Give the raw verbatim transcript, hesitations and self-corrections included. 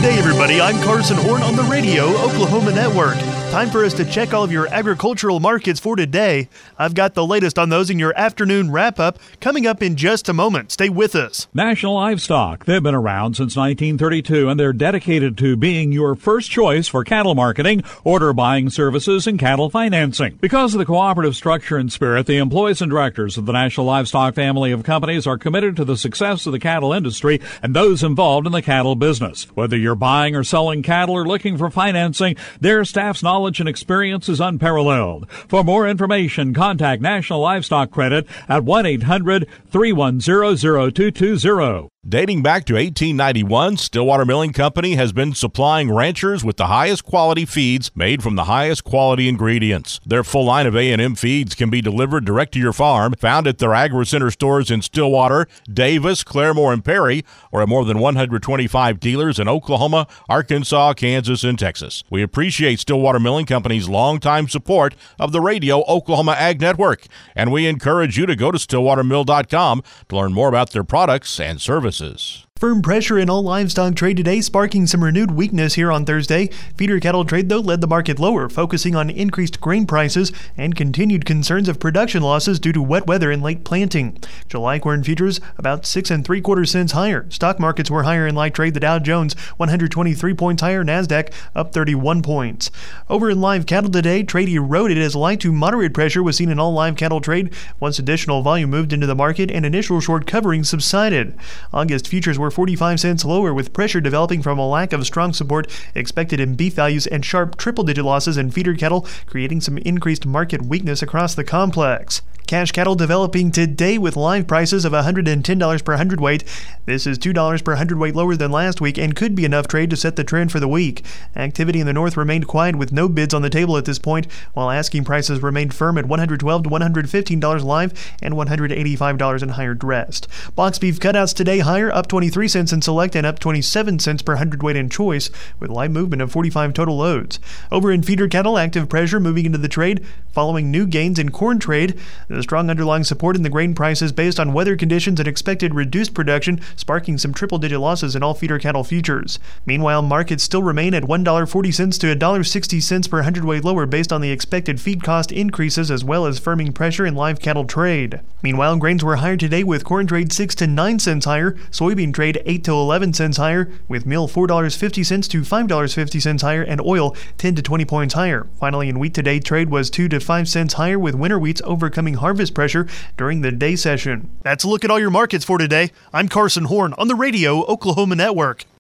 Good day, everybody. I'm Carson Horn on the Radio Oklahoma Network. Time for us to check all of your agricultural markets for today. I've got the latest on those in your afternoon wrap-up coming up in just a moment. Stay with us. National Livestock. They've been around since nineteen thirty-two, and they're dedicated to being your first choice for cattle marketing, order buying services, and cattle financing. Because of the cooperative structure and spirit, the employees and directors of the National Livestock family of companies are committed to the success of the cattle industry and those involved in the cattle business. Whether you're buying or selling cattle or looking for financing, their staff's knowledge and experience is unparalleled. For more information, contact National Livestock Credit at one eight hundred three one zero zero two two zero. Dating back to eighteen ninety-one, Stillwater Milling Company has been supplying ranchers with the highest quality feeds made from the highest quality ingredients. Their full line of A and M feeds can be delivered direct to your farm, found at their Agri Center stores in Stillwater, Davis, Claremore, and Perry, or at more than one hundred twenty-five dealers in Oklahoma, Arkansas, Kansas, and Texas. We appreciate Stillwater Milling Company's longtime support of the Radio Oklahoma Ag Network, and we encourage you to go to stillwater mill dot com to learn more about their products and services. Firm pressure in all livestock trade today, sparking some renewed weakness here on Thursday. Feeder cattle trade, though, led the market lower, focusing on increased grain prices and continued concerns of production losses due to wet weather and late planting. July corn futures about six and three quarter cents higher. Stock markets were higher in light trade. The Dow Jones one hundred twenty-three points higher. Nasdaq up thirty-one points. Over in live cattle today, trade eroded as light to moderate pressure was seen in all live cattle trade once additional volume moved into the market and initial short covering subsided. August futures were forty-five cents lower, with pressure developing from a lack of strong support expected in beef values and sharp triple-digit losses in feeder cattle, creating some increased market weakness across the complex. Cash cattle developing today with live prices of one hundred ten dollars per hundredweight. This is two dollars per hundredweight lower than last week and could be enough trade to set the trend for the week. Activity in the north remained quiet with no bids on the table at this point, while asking prices remained firm at one hundred twelve to one hundred fifteen dollars live and one hundred eighty-five dollars in higher dressed. Box beef cutouts today higher, up twenty-three cents in select and up twenty-seven cents per hundredweight in choice, with live movement of forty-five total loads. Over in feeder cattle, active pressure moving into the trade following new gains in corn trade. The strong underlying support in the grain prices based on weather conditions and expected reduced production, sparking some triple-digit losses in all feeder cattle futures. Meanwhile, markets still remain at one dollar forty cents to one dollar sixty cents per hundredweight lower based on the expected feed cost increases as well as firming pressure in live cattle trade. Meanwhile, grains were higher today with corn trade six to nine cents higher, soybean trade eight to eleven cents higher, with meal four dollars fifty cents to five dollars fifty cents higher, and oil ten to twenty points higher. Finally, in wheat today, trade was two to five cents higher, with winter wheats overcoming harvest pressure during the day session. That's a look at all your markets for today. I'm Carson Horn on the Radio Oklahoma Network.